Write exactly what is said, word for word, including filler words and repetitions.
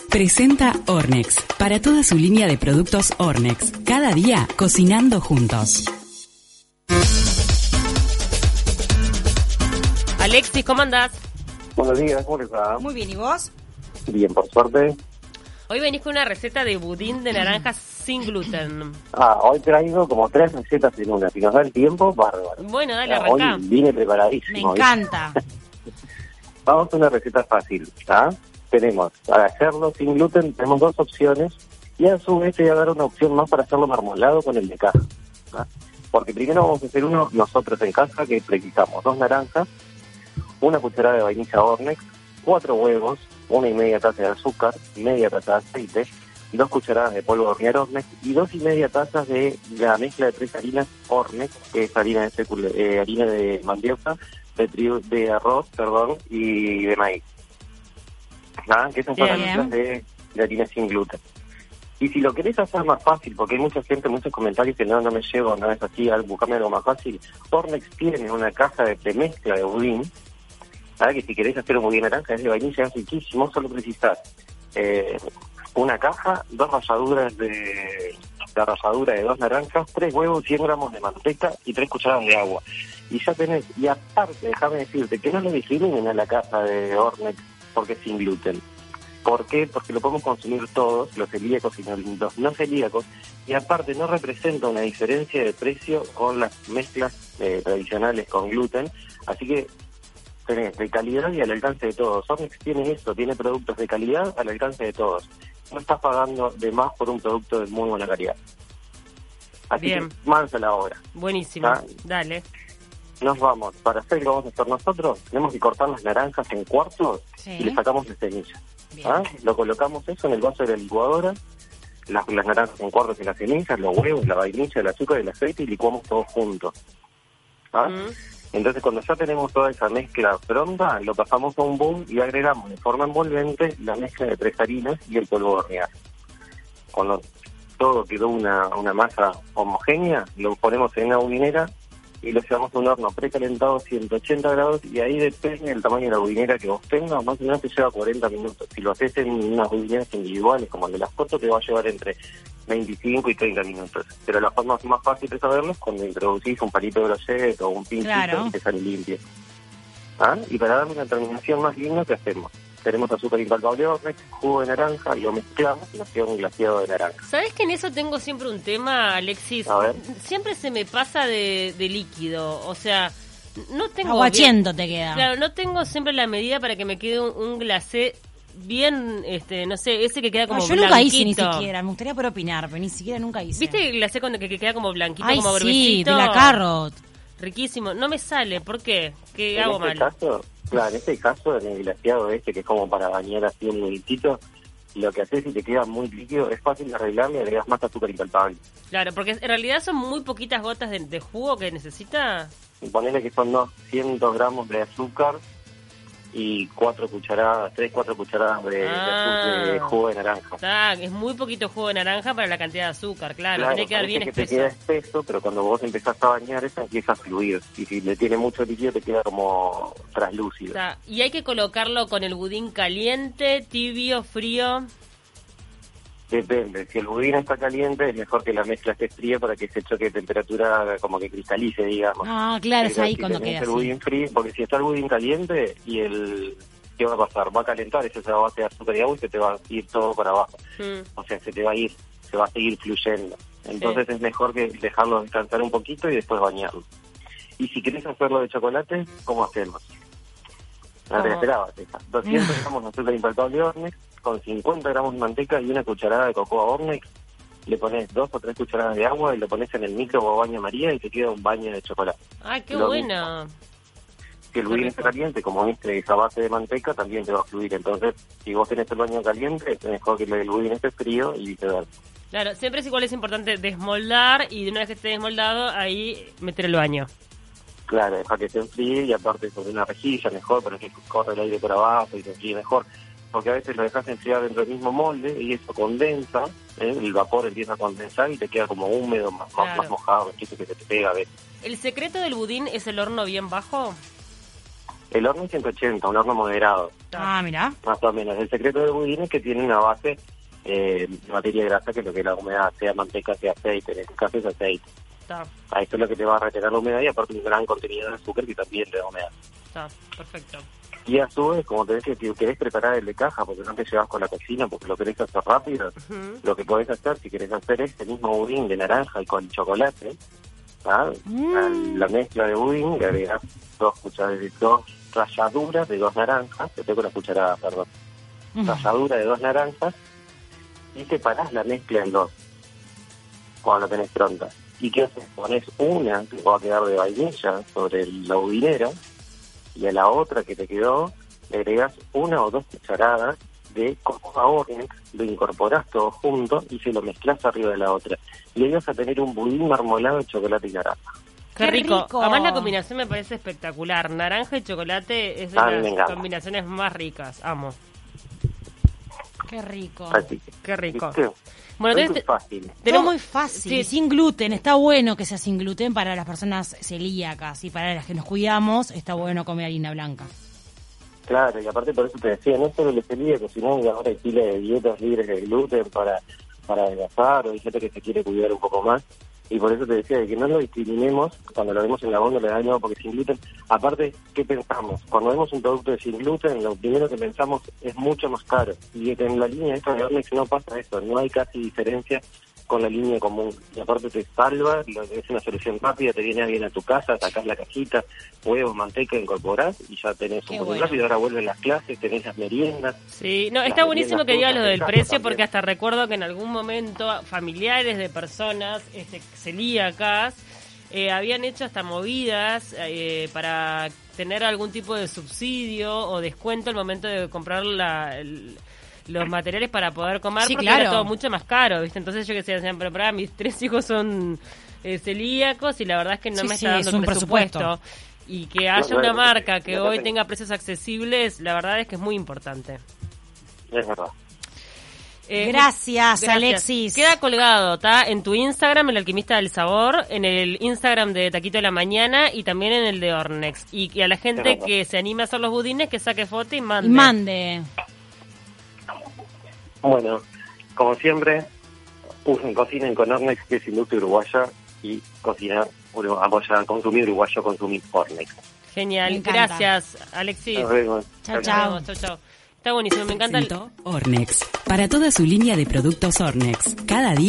Presenta Ornex, para toda su línea de productos Ornex. Cada día cocinando juntos. Alexis, ¿cómo andás? Buenos días, ¿cómo les va? Muy bien, ¿y vos? Bien, por suerte. Hoy venís con una receta de budín de naranja sin gluten. Ah, hoy traigo como tres recetas en una. Si nos da el tiempo, bárbaro. Bueno, dale, Ah, arrancá. Hoy vine preparadísimo. Me encanta. Vamos a una receta fácil, ¿ah? Tenemos, para hacerlo sin gluten, tenemos dos opciones. Y a su vez te voy a dar una opción más para hacerlo marmolado con el de caja. ¿Ah? Porque primero vamos a hacer uno nosotros en casa, que precisamos dos naranjas, una cucharada de vainilla Ornex, cuatro huevos, una y media taza de azúcar, media taza de aceite, dos cucharadas de polvo de hornear Ornex y dos y media tazas de la mezcla de tres harinas Ornex, que es harina de fécula, eh, harina de mandioca, de trigo, de arroz, perdón, y de maíz. ¿Ah? Que esas son las mezclas de, de harina sin gluten. Y si lo querés hacer más fácil, porque hay mucha gente, muchos comentarios que no, no me llevo, no es así, buscame algo más fácil, Ornex tiene una caja de premezcla de budín. ¿Sabes? Que si queréis hacer un budín naranja es de vainilla, es riquísimo, solo precisás eh, una caja, dos ralladuras de la ralladura de dos naranjas, tres huevos, cien gramos de manteca y tres cucharadas de agua. Y ya tenés, y aparte, déjame decirte, que no lo discriminen a la caja de Ornex porque es sin gluten. ¿Por qué? Porque lo podemos consumir todos, los celíacos y los no celíacos, y aparte no representa una diferencia de precio con las mezclas eh, tradicionales con gluten, así que tenés de calidad y al alcance de todos. Ornex tiene eso, tiene productos de calidad al alcance de todos. No estás pagando de más por un producto de muy buena calidad. Así Bien. que mansa la hora. Buenísimo, ¿Ah? Dale. Nos vamos. Para hacer lo que vamos a hacer nosotros, tenemos que cortar las naranjas en cuartos Sí. y le sacamos la semilla. Bien. ¿Ah? Lo colocamos eso en el vaso de la licuadora, las, las naranjas en cuartos y las semillas, los huevos, la vainilla, el azúcar, el aceite y licuamos todos juntos. ¿Ah? Mm. Entonces, cuando ya tenemos toda esa mezcla pronta, lo pasamos a un bowl y agregamos de forma envolvente la mezcla de tres harinas y el polvo de hornear. Cuando todo quedó una, una masa homogénea, lo ponemos en una budinera y lo llevamos a un horno precalentado a ciento ochenta grados y ahí depende del tamaño de la budinera que vos tengas, más o menos te lleva cuarenta minutos. Si lo haces en unas budineras individuales como el de las fotos, te va a llevar entre veinticinco y treinta minutos. Pero la forma más fácil de saberlo es cuando introducís un palito de brochette o un pinchito Claro. y te sale limpio. ¿Ah? Y para darle una terminación más linda, ¿qué hacemos? Tenemos azúcar impalpable Ornex, jugo de naranja, lo mezclamos y nos queda un glaseado de naranja. ¿Sabés que en eso tengo siempre un tema, Alexis? A ver. Siempre se me pasa de, de líquido, o sea, no tengo... Aguachento bien- te queda. Claro, no tengo siempre la medida para que me quede un, un glacé bien, este, no sé, ese que queda como No, yo nunca hice ni blanquito. siquiera, me gustaría poder opinar, pero ni siquiera nunca hice. ¿Viste el glacé cuando que, que queda como blanquito, Ay, como sí, gruesito? de la carrot. Riquísimo. No me sale, ¿por qué? ¿Qué En hago este mal? caso, claro, en este caso, en el glaseado este, que es como para bañar así un minutito, lo que haces si te queda muy líquido, es fácil de arreglar, le agregas más azúcar impalpable. Claro, porque en realidad son muy poquitas gotas de, de jugo que necesita. Y ponele que son doscientos gramos de azúcar y cuatro cucharadas, tres, cuatro cucharadas de, de Ah. azúcar, de jugo de naranja. Está, es muy poquito jugo de naranja para la cantidad de azúcar, claro. Claro, Tiene que quedar parece bien que espeso. te queda espeso, pero cuando vos empezás a bañar, eso empieza a fluir. Y si le tiene mucho líquido, te queda como traslúcido. Está. Y hay que colocarlo con el budín caliente, tibio, frío. Depende, si el budín está caliente, es mejor que la mezcla esté fría para que ese choque de temperatura como que cristalice, digamos. Ah, claro, es Pero ahí si cuando tenés queda el así. budín frío, porque si está el budín caliente y el... ¿Qué va a pasar? Va a calentar, eso se va a base de azúcar y agua y se te va a ir todo para abajo. Mm. O sea, se te va a ir, se va a seguir fluyendo. Entonces es mejor que dejarlo descansar un poquito y después bañarlo. Y si querés hacerlo de chocolate, ¿cómo hacemos? No te ¿Cómo? la esperabas esa. doscientos gramos de azúcar impalpable Ornex, con cincuenta gramos de manteca y una cucharada de cocoa Ornex. Le pones dos o tres cucharadas de agua y lo pones en el micro o baño María y te queda un baño de chocolate. Ay, qué Lo bueno. Si el budín está caliente, como viste, esa base de manteca también te va a fluir. Entonces, si vos tenés el baño caliente, es mejor que el budín esté frío y viceversa. Claro, siempre es igual, es importante desmoldar y de una vez que esté desmoldado, ahí meter el baño. Claro, deja que se enfríe y aparte sobre una rejilla mejor para que corra el aire por abajo y se enfríe mejor. Porque a veces lo dejas enfriar dentro del mismo molde y eso condensa, ¿eh? El vapor empieza a condensar y te queda como húmedo, más, Claro. más, más mojado, que se te pega a veces. ¿El secreto del budín es el horno bien bajo? El horno es ciento ochenta, un horno moderado, Ah, mirá. más o menos. El secreto del budín es que tiene una base eh, de materia grasa, que es lo que la humedad, sea manteca, sea aceite, en este caso es aceite. Está, A esto es lo que te va a retener la humedad y aparte un gran contenido de azúcar que también te da humedad. está, perfecto. Y a su vez, como te decía, si querés preparar el de caja porque no te llevas con la cocina, porque lo querés hacer rápido, Ujú. lo que podés hacer, si querés hacer este mismo budín de naranja y con chocolate, ¿ah? Mm. A la mezcla de budín le agregás dos cucharadas, dos ralladuras de dos naranjas, te tengo una cucharada, perdón, ralladura de dos naranjas, y separás la mezcla en dos, cuando la tenés pronta. ¿Y qué haces? Pones una que va a quedar de vainilla sobre la budinera, y a la otra que te quedó le agregas una o dos cucharadas de cocoa Ornex, lo incorporás todo junto y se lo mezclás arriba de la otra. Y ahí vas a tener un budín marmolado de chocolate y naranja. Qué, Qué rico. rico. Además la combinación me parece espectacular. Naranja y chocolate es de A mí me las encanta. combinaciones más ricas. Amo. Qué rico. Así que, Qué rico. ¿viste? Bueno, Muy entonces, fácil. Todo tenemos- muy fácil, Sí. sin gluten. Está bueno que sea sin gluten para las personas celíacas y para las que nos cuidamos. Está bueno comer harina blanca. Claro, y aparte por eso te decía, no solo el celíaco, sino que ahora hay pila de dietas libres de gluten para, para adelgazar, o hay gente que se quiere cuidar un poco más, y por eso te decía de que no lo discriminemos cuando lo vemos en la góndola de no, porque sin gluten. Aparte, ¿qué pensamos? Cuando vemos un producto de sin gluten, lo primero que pensamos es mucho más caro, y en la línea esta de Ornex no pasa eso, no hay casi diferencia con la línea común, y aparte te salva, lo- es una solución rápida, te viene alguien a tu casa, sacás la cajita, huevos, manteca, incorporás y ya tenés Qué un poco bueno. rápido. Ahora vuelven las clases, tenés las meriendas. Sí, no, Las está buenísimo meriendas que digas lo frutas del de casa precio también. porque hasta recuerdo que en algún momento familiares de personas este, celíacas eh, habían hecho hasta movidas eh, para tener algún tipo de subsidio o descuento al momento de comprar la, el- los materiales para poder comer, Sí, porque claro. era todo mucho más caro, ¿viste? Entonces yo que sé, decían, pero para mis tres hijos son eh, celíacos y la verdad es que no Sí, me sí, está dando es el un presupuesto. presupuesto. Y que haya No, una bueno, marca que lo hoy hacen. tenga precios accesibles, la verdad es que es muy importante. Es verdad. Eh, Gracias, Alexis. Queda colgado, ¿está? En tu Instagram, El Alquimista del Sabor, en el Instagram de Taquito de la Mañana y también en el de Ornex. Y que a la gente Es verdad. que se anime a hacer los budines, que saque foto y mande. Y mande. Bueno, como siempre, usen, cocinen con Ornex, que es industria uruguaya, y cocinar, uru- apoyar, consumir uruguayo, consumir Ornex. Genial. Me encanta. Gracias, Alexis. Nos vemos. Chao, Nos chao. vemos. Chau, chau. Está buenísimo, me encanta. el- Presentó Ornex. Para toda su línea de productos Ornex. Cada día